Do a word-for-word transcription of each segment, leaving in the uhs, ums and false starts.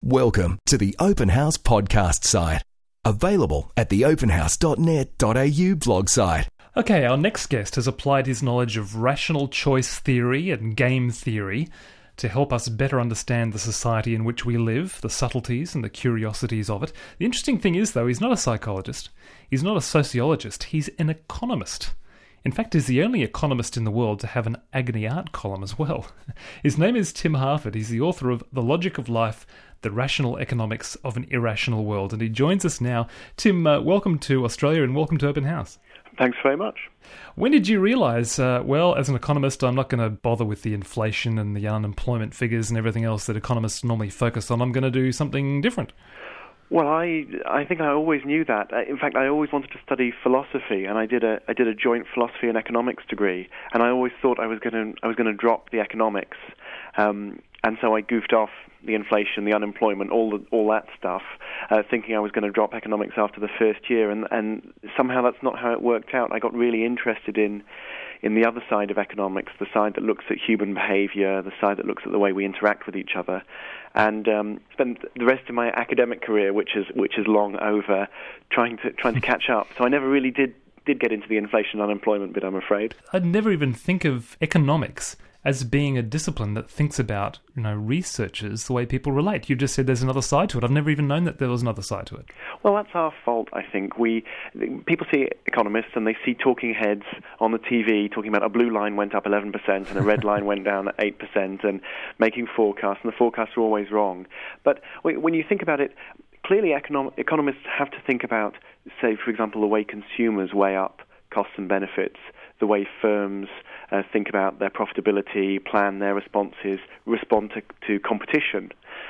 Welcome to the Open House podcast site. Available at the open house dot net dot a u blog site. Okay, our next guest has applied his knowledge of rational choice theory and game theory to help us better understand the society in which we live, the subtleties and the curiosities of it. The interesting thing is, though, he's not a psychologist, he's not a sociologist, he's an economist. In fact, he's the only economist in the world to have an agony art column as well. His name is Tim Harford. He's the author of The Logic of Life, The Rational Economics of an Irrational World, and he joins us now. Tim, uh, welcome to Australia and welcome to Open House. Thanks very much. When did you realise, uh, well, as an economist, I'm not going to bother with the inflation and the unemployment figures and everything else that economists normally focus on. I'm going to do something different. Well, I I think I always knew that. In fact, I always wanted to study philosophy, and I did a I did a joint philosophy and economics degree. And I always thought I was going to I was going to drop the economics, um, and so I goofed off the inflation, the unemployment, all the, all that stuff, uh, thinking I was going to drop economics after the first year. And and somehow that's not how it worked out. I got really interested in. in the other side of economics, the side that looks at human behavior, the side that looks at the way we interact with each other, and um, spent the rest of my academic career, which is which is long over, trying to trying to catch up. So I never really did did get into the inflation unemployment bit, I'm afraid. I'd never even think of economics as being a discipline that thinks about, you know, researchers, the way people relate. You just said there's another side to it. I've never even known that there was another side to it. Well, that's our fault, I think. We people see economists and they see talking heads on the T V talking about a blue line went up eleven percent and a red line went down eight percent and making forecasts, and the forecasts are always wrong. But when you think about it, clearly econom- economists have to think about, say, for example, the way consumers weigh up costs and benefits, the way firms uh, think about their profitability, plan their responses, respond to, to competition.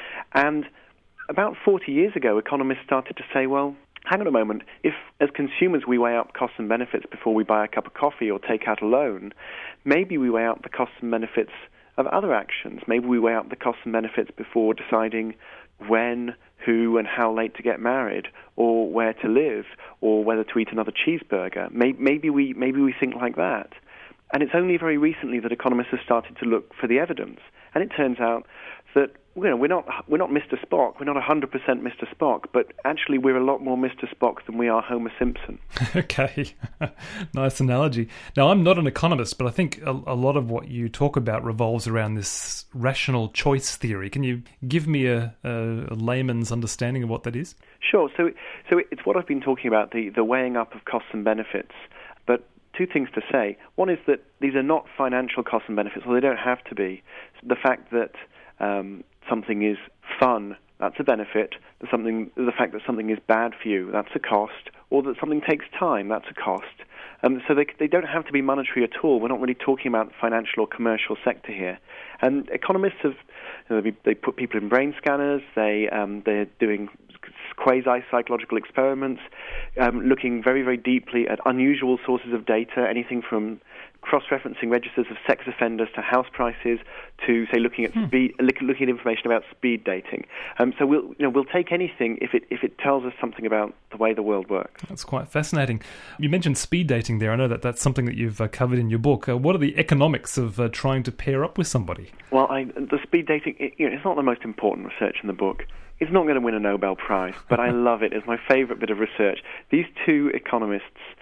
And about forty years ago, economists started to say, well, hang on a moment, if as consumers we weigh up costs and benefits before we buy a cup of coffee or take out a loan, maybe we weigh up the costs and benefits of other actions. Maybe we weigh up the costs and benefits before deciding when, who, and how late to get married, or where to live, or whether to eat another cheeseburger. Maybe we maybe we think like that. And it's only very recently that economists have started to look for the evidence. And it turns out that, you know, we're not we're not Mister Spock, we're not one hundred percent Mister Spock, but actually we're a lot more Mister Spock than we are Homer Simpson. Okay, nice analogy. Now, I'm not an economist, but I think a, a lot of what you talk about revolves around this rational choice theory. Can you give me a, a, a layman's understanding of what that is? Sure. So, so it's what I've been talking about, the, the weighing up of costs and benefits. But two things to say. One is that these are not financial costs and benefits, or they don't have to be. The fact that um, something is fun, that's a benefit. The, something, the fact that something is bad for you, that's a cost. Or that something takes time, that's a cost. Um, so they, they don't have to be monetary at all. We're not really talking about the financial or commercial sector here. And economists have, you know, they, they put people in brain scanners, they, um, they're doing quasi-psychological experiments, um, looking very, very deeply at unusual sources of data, anything from cross-referencing registers of sex offenders to house prices to, say, looking at hmm. speed, looking at information about speed dating. Um, so we'll, you know, we'll take anything if it if it tells us something about the way the world works. That's quite fascinating. You mentioned speed dating there. I know that that's something that you've uh, covered in your book. Uh, what are the economics of uh, trying to pair up with somebody? Well, I, the speed dating, it, you know, it's not the most important research in the book. It's not going to win a Nobel Prize, but I love it. It's my favorite bit of research. These two economists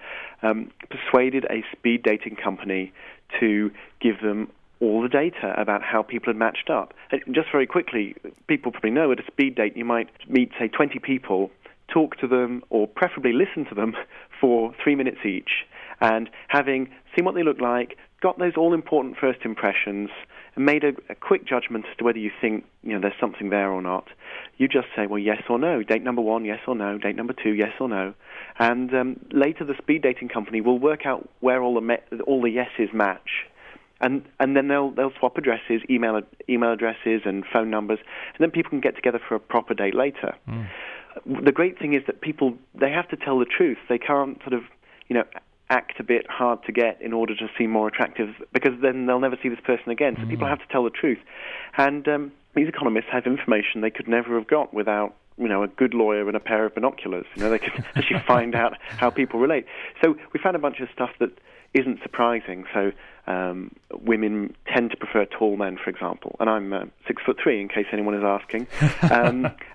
um, persuaded a speed dating company to give them all the data about how people had matched up. And just very quickly, people probably know at a speed date you might meet, say, twenty people, talk to them, or preferably listen to them for three minutes each, and having seen what they look like, got those all-important first impressions, and made a, a quick judgment as to whether you think, you know, there's something there or not. You just say, well, yes or no. Date number one, yes or no. Date number two, yes or no. And um, later the speed dating company will work out where all the me- all the yeses match. And and then they'll they'll swap addresses, email email addresses and phone numbers, and then people can get together for a proper date later. Mm. The great thing is that people, they have to tell the truth. They can't sort of, you know, act a bit hard to get in order to seem more attractive, because then they'll never see this person again. So mm. people have to tell the truth. And um, these economists have information they could never have got without, you know, a good lawyer and a pair of binoculars. You know, they could actually find out how people relate. So we found a bunch of stuff that isn't surprising. So um, women tend to prefer tall men, for example, and I'm uh, six foot three, in case anyone is asking. Um,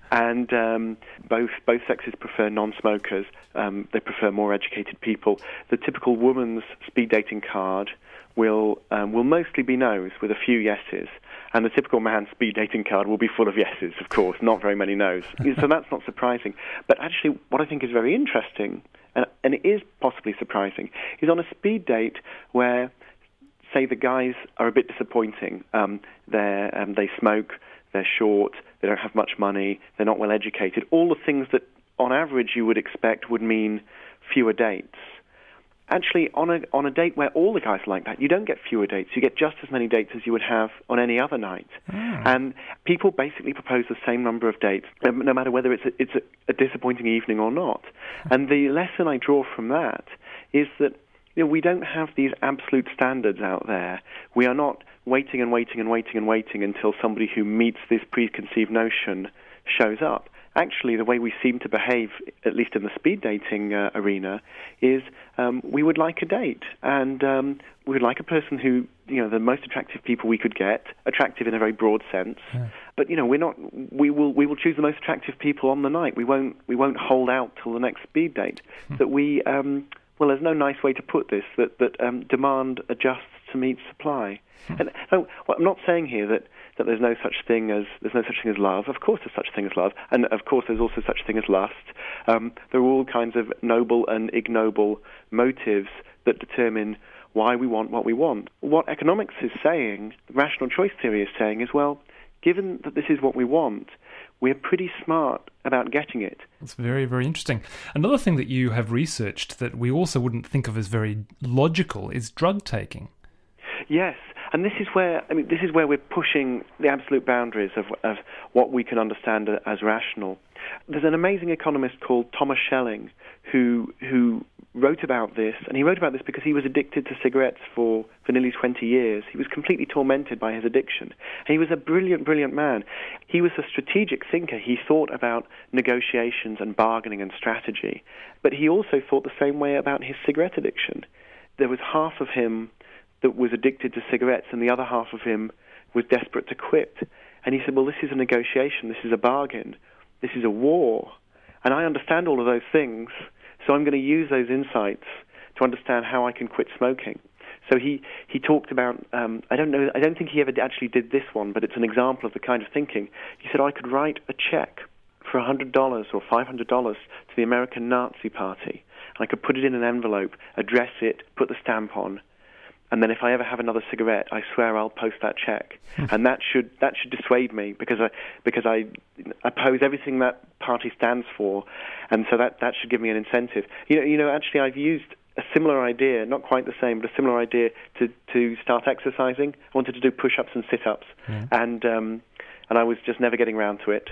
and um, both both sexes prefer non-smokers. Um, they prefer more educated people. The typical woman's speed dating card will um, will mostly be no's with a few yeses, and the typical man's speed dating card will be full of yeses, of course, not very many no's. So that's not surprising. But actually, what I think is very interesting, and, and it is possibly surprising, is on a speed date where, say, the guys are a bit disappointing. Um, they're, um, they smoke, they're short, they don't have much money, they're not well educated. All the things that, on average, you would expect would mean fewer dates. Actually, on a on a date where all the guys are like that, you don't get fewer dates. You get just as many dates as you would have on any other night. Mm. And people basically propose the same number of dates, no matter whether it's a, it's a, a disappointing evening or not. And the lesson I draw from that is that, you know, we don't have these absolute standards out there. We are not waiting and waiting and waiting and waiting until somebody who meets this preconceived notion shows up. Actually, the way we seem to behave, at least in the speed dating uh, arena, is um, we would like a date, and um, we would like a person who, you know, the most attractive people we could get, attractive in a very broad sense. Yeah. But you know, we're not. We will. We will choose the most attractive people on the night. We won't. We won't hold out till the next speed date. Hmm. That we. Um, well, there's no nice way to put this. That that um, demand adjusts to meet supply. Hmm. And oh, well, I'm not saying here that. that there's no such thing as there's no such thing as love. Of course, there's such thing as love, and of course, there's also such thing as lust. Um, there are all kinds of noble and ignoble motives that determine why we want what we want. What economics is saying, rational choice theory is saying, is well, given that this is what we want, we're pretty smart about getting it. That's very, very interesting. Another thing that you have researched that we also wouldn't think of as very logical is drug taking. Yes. And this is where I mean, this is where we're pushing the absolute boundaries of, of what we can understand as rational. There's an amazing economist called Thomas Schelling who who wrote about this, and he wrote about this because he was addicted to cigarettes for, for nearly twenty years. He was completely tormented by his addiction. And he was a brilliant, brilliant man. He was a strategic thinker. He thought about negotiations and bargaining and strategy. But he also thought the same way about his cigarette addiction. There was half of him that was addicted to cigarettes, and the other half of him was desperate to quit. And he said, well, this is a negotiation, this is a bargain, this is a war. And I understand all of those things, so I'm going to use those insights to understand how I can quit smoking. So he, he talked about, um, I don't know, I don't think he ever actually did this one, but it's an example of the kind of thinking. He said, I could write a check for one hundred dollars or five hundred dollars to the American Nazi Party, and I could put it in an envelope, address it, put the stamp on, and then if I ever have another cigarette, I swear I'll post that check. And that should that should dissuade me because I because I oppose everything that party stands for, and so that, that should give me an incentive. You know, you know, actually, I've used a similar idea, not quite the same, but a similar idea to, to start exercising. I wanted to do push-ups and sit-ups, yeah. and um, and I was just never getting around to it.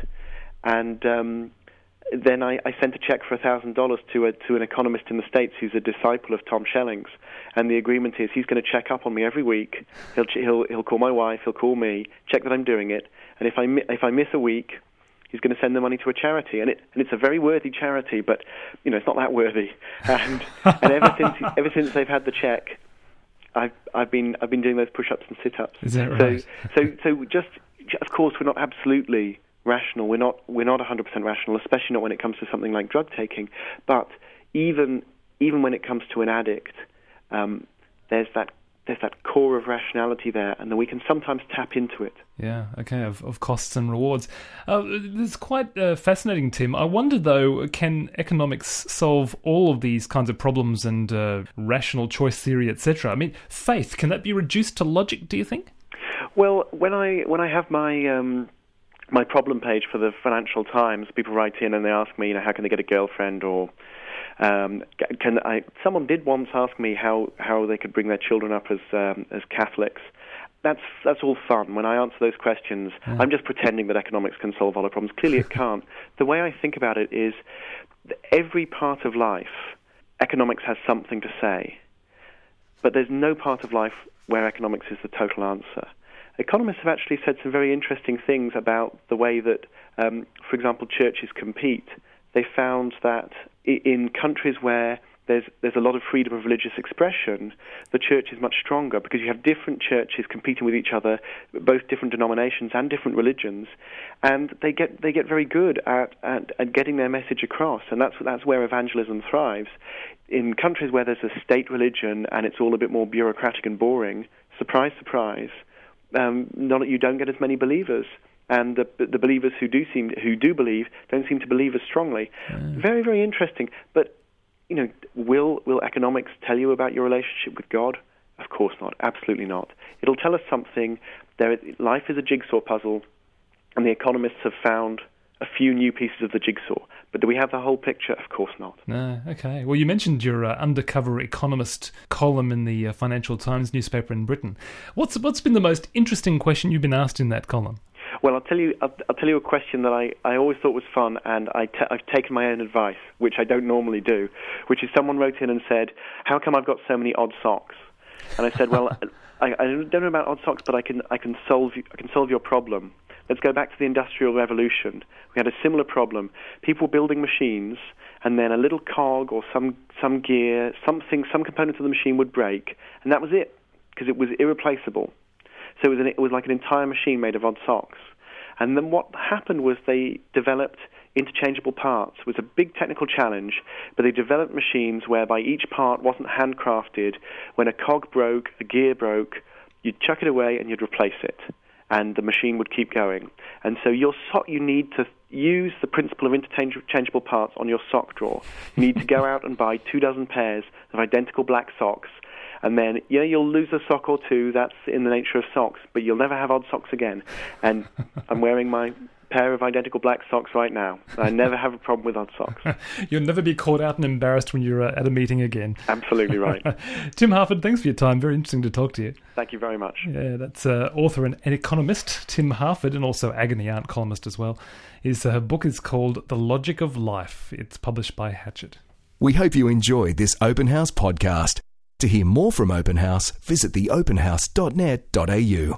And um, then I, I sent a check for one thousand dollars to a, to an economist in the States who's a disciple of Tom Schelling's, and the agreement is he's going to check up on me every week. He'll he'll he'll call my wife, he'll call me, check that I'm doing it, and if I if I miss a week, he's going to send the money to a charity, and it and it's a very worthy charity, but you know it's not that worthy. And and ever since ever since they've had the check, I've I've been I've been doing those push-ups and sit-ups. Is that right? So so so just of course we're not absolutely rational. We're not we're not one hundred percent rational, especially not when it comes to something like drug taking. But even even when it comes to an addict, um, there's that there's that core of rationality there, and that we can sometimes tap into it. Yeah, okay, of, of costs and rewards. Uh, it's quite uh, fascinating, Tim. I wonder, though, can economics solve all of these kinds of problems and uh, rational choice theory, et cetera? I mean, faith, can that be reduced to logic, do you think? Well, when I when I have my um, my problem page for the Financial Times, people write in and they ask me, you know, how can they get a girlfriend, or um, can I? Someone did once ask me how, how they could bring their children up as um, as Catholics. That's that's all fun. When I answer those questions, mm. I'm just pretending that economics can solve all the problems. Clearly, it can't. The way I think about it is, that every part of life, economics has something to say, but there's no part of life where economics is the total answer. Economists have actually said some very interesting things about the way that, um, for example, churches compete. They found that in countries where there's there's a lot of freedom of religious expression, the church is much stronger because you have different churches competing with each other, both different denominations and different religions, and they get they get very good at, at, at getting their message across, and that's that's where evangelism thrives. In countries where there's a state religion and it's all a bit more bureaucratic and boring, surprise, surprise, um, not, you don't get as many believers. And the, the believers who do seem who do believe don't seem to believe as strongly. Mm. Very, very interesting. But you know, will will economics tell you about your relationship with God? Of course not. Absolutely not. It'll tell us something. There, life is a jigsaw puzzle, and the economists have found a few new pieces of the jigsaw. But do we have the whole picture? Of course not. No, okay. Well, you mentioned your uh, undercover economist column in the uh, Financial Times newspaper in Britain. What's what's been the most interesting question you've been asked in that column? Well, I'll tell you. I'll, I'll tell you a question that I, I always thought was fun, and I t- I've taken my own advice, which I don't normally do. Which is, someone wrote in and said, "How come I've got so many odd socks?" And I said, "Well, I, I don't know about odd socks, but I can I can solve you, I can solve your problem. Let's go back to the Industrial Revolution. We had a similar problem. People building machines, and then a little cog or some some gear, something, some component of the machine would break, and that was it, because it was irreplaceable. So it was, an, it was like an entire machine made of odd socks. And then what happened was they developed interchangeable parts. It was a big technical challenge, but they developed machines whereby each part wasn't handcrafted. When a cog broke, a gear broke, you'd chuck it away and you'd replace it, and the machine would keep going. And so your sock, you need to use the principle of interchangeable parts on your sock drawer. You need to go out and buy two dozen pairs of identical black socks, and then, yeah, you'll lose a sock or two. That's in the nature of socks, but you'll never have odd socks again. And I'm wearing my pair of identical black socks right now. I never have a problem with odd socks. You'll never be caught out and embarrassed when you're uh, at a meeting again. Absolutely right. Tim Harford, thanks for your time. Very interesting to talk to you. Thank you very much. Yeah, that's uh, author and economist Tim Harford, and also agony aunt columnist as well. His uh, book is called The Logic of Life. It's published by Hachette. We hope you enjoyed this Open House podcast. To hear more from Open House, visit the open house dot net dot a u.